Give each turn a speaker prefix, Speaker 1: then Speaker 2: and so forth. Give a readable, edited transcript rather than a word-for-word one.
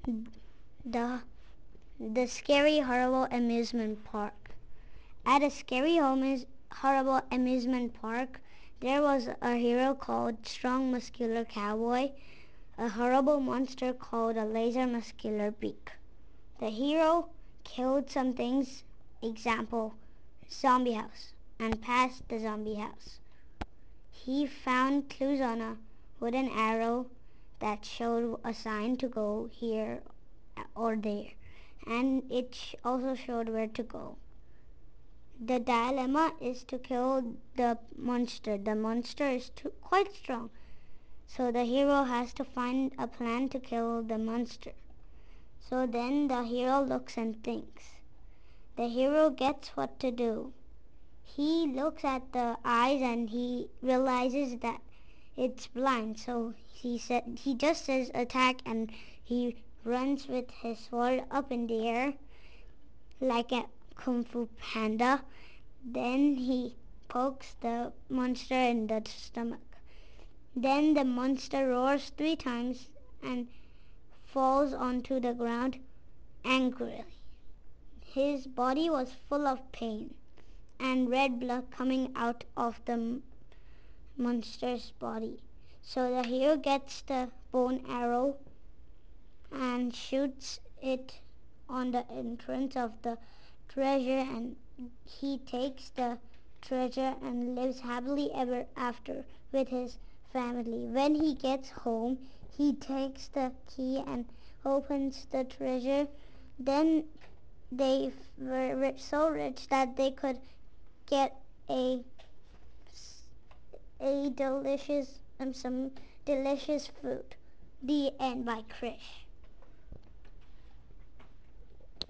Speaker 1: the the scary horrible amusement park. At a scary horrible amusement park, there was a hero called Strong Muscular Cowboy, a horrible monster called a Laser Muscular Beak. The hero killed some things, example, zombie house, and passed the zombie house. He found clues on a wooden arrow that showed a sign to go here or there, and it also showed where to go. The dilemma is to kill the monster. The monster is quite strong, so the hero has to find a plan to kill the monster. So then the hero looks and thinks. The hero gets what to do. He looks at the eyes and he realizes that it's blind. So he just says attack, and he runs with his sword up in the air like a Kung Fu Panda. Then he pokes the monster in the stomach. Then the monster roars 3 times and falls onto the ground angrily. His body was full of pain and red blood coming out of the monster's body. So the hero gets the bone arrow and shoots it on the entrance of the treasure, and he takes the treasure and lives happily ever after with his family. When he gets home, he takes the key and opens the treasure. Then they were so rich that they could get a delicious some delicious food. The end by Krish.